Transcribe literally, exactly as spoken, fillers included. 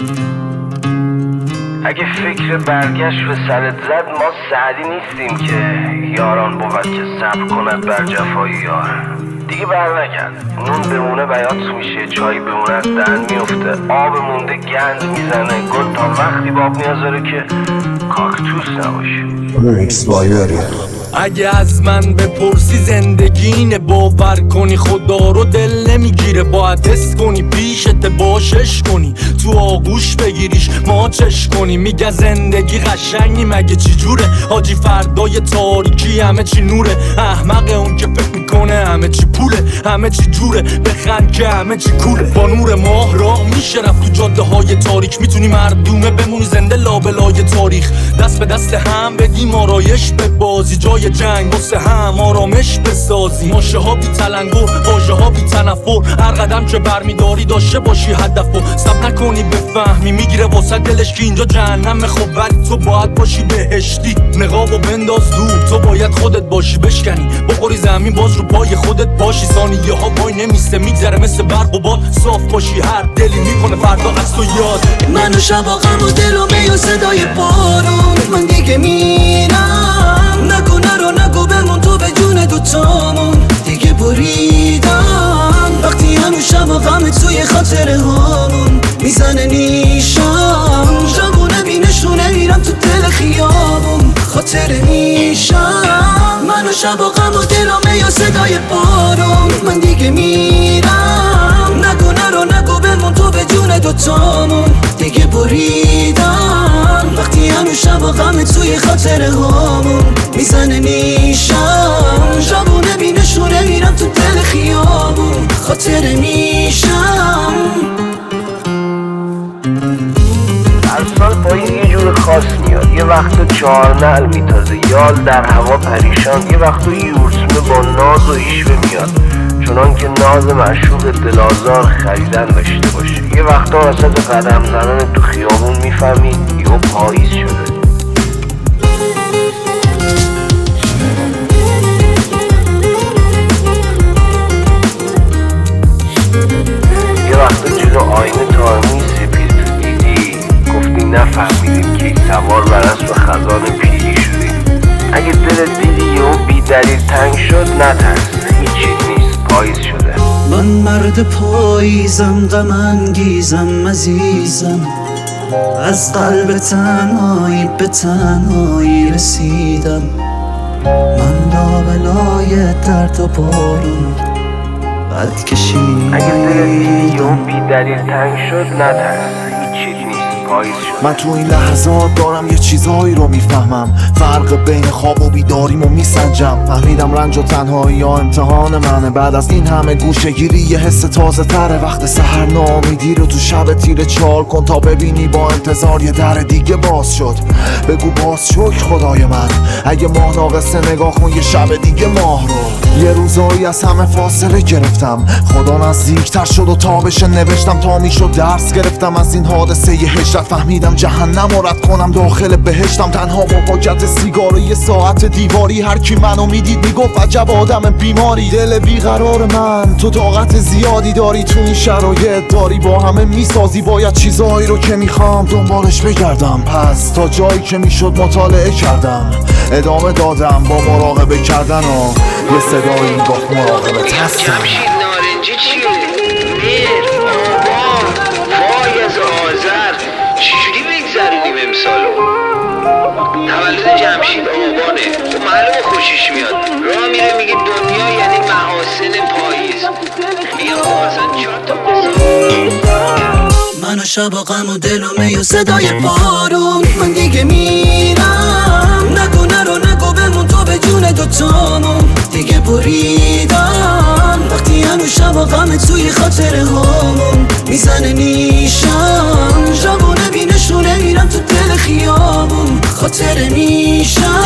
اگه فکر برگشت به سرت زد ما سعدی نیستیم که یاران بود که صبر کند بر جفای یار. دیگه بر نکرد نون بمونه بیات میشه، چای بمونه از دهن میفته، آب مونده گند میزنه، گل تا وقتی باب میازاره که کاکتوس نباشه. اگه از من بپرسی زندگی اینه، باور کنی خدا رو دل نمیگیره، باید حس کنی پیشت باشش کنی، تو آغوش بگیریش ماچش کنی. میگه زندگی قشنگی مگه چی جوره، حاجی فردای تاریکی همه چی نوره، احمق اون که فکر میکنه همه چی پوله، همه چی جوره، بخند که همه چی کوله. با نور ماه راه میشه رفت تو جاده های تاریک، میتونی مردومه بمونی زنده لابلای تاریخ، دست به دست هم بدیم آرایش به بازی، جای جنگ واسه هم آرامش بسازی. ماشه ها بی تلنگر، واژه ها بی تنفر، هر قدم که برمیداری داشته باشی هدف و سب نکنی بفهمی میگیره واسه دلش که اینجا جهنم. خب ولی تو باید باشی بهشتی، نقابو بنداز دور، تو باید خودت باشی بشکنی، بخوری زمین باز رو پای خودت باشی. ثانیه ها وای نمیسته میگذره مثل برق و باد، صاف باشی هر دلی میکنه فردا از تو یاد. من و شب و غم و دل و می و صدای بارون، من دیگه میرم، نگو نرو نگو بمون تو به جون دوتامون، دیگه بریدم وقتی هنو شب و غم توی خاطره هامون میزنه نیشم، جمونه بینشونه میرم تو دل خیابون خاطره میشم. من و شب و غم و دل و می و صدای بارون، من دیگه میرم، نگو نرو نگو بمون تو به جون دوتامون، دیگه بریدم وقتی هنو شب و غم توی خاطره هامون میزنه نیشم، جمونه بینشونه میرم تو دل خیابون خاطره میشم. هر سال پاییز یه جور خاص میاد، یه وقت چهارنعل میتازه، یال در هوا پریشان، یه وقت یورسمه با ناز و ایشوه میاد، چنان که ناز معشوق دلازار خریدن داشته باشه. یه وقتا وسط قدم زنن تو خیابون میفهمی یهو پاییز شده. یه وقتا جلو آینه تارمی سپید تو دیدی، گفتی نفهمیدیم که سوار بر اسب خزان پیری شدیم. اگه دلت دیدی یهو بی دلیل تنگ شد نترس، هیچ چیز نیست، پاییز شده. من مرد پاییزم، غم انگیزم، عزیزم، از قلب تنهایی به تنهایی رسیدم، من لابلای درد و بارون قد کشیدم. اگه دلت دیدی یهو بی دلیل تنگ شد نترس، هیچ چیز نیست، پاییز شد. من تو این لحظات دارم یه چیزایی رو میفهمم، فرق بین خواب و بیداریمو میسنجم. فهمیدم رنج و تنهایی ها امتحان منه، بعد از این همه گوشه گیری یه حس تازه تره. وقت سحر ناامیدی رو تو شب تیره چال کن تا ببینی با انتظار یه در دیگه باز شد. بگو باز شکر خدای من، اگه ماه ناقصه نگاه کن یه شب دیگه ماه رو. یه روزایی از همه فاصله گرفتم، خدا نزدیکتر شد و تابش نوشتم تا میشد درس گرفتم از این حادثه یه هجرت. فهمیدم جهنم رو رد کنم داخل بهشتم، تنها با پاکت سیگار و یه ساعت دیواری. هر کی منو میدید میگفت عجب آدم بیماری. دل بیقرار من تو طاقت زیادی داری، تو این شرایط داری با همه میسازی. باید چیزایی رو که میخوام دنبالش بگردم، پس تا جایی که میشد مطالعه کردم، ادامه دادم با مراقبه کردن و یه صدایی میگفت مراقبت هستم. جمشید نارنجی چیه؟ میر، آبان، فایز آذر، چجوری بگذرونیم امسالو؟ تولد جمشید آبانه، خب معلومه خوشش میاد، راه میره میگه دنیا یعنی محاسن پاییز. بیا بازن چهار تا من و شب و غم و دل و می و صدای بارون، من دیگه میرم، نگو نرو نگو بمون تو به جون دوتامون، دیگه بریدم وقتی هنو شب و غم توی خاطره هامون میزنه نیشم، جوونه بینشونه میرم تو دل خیابون خاطره میشم.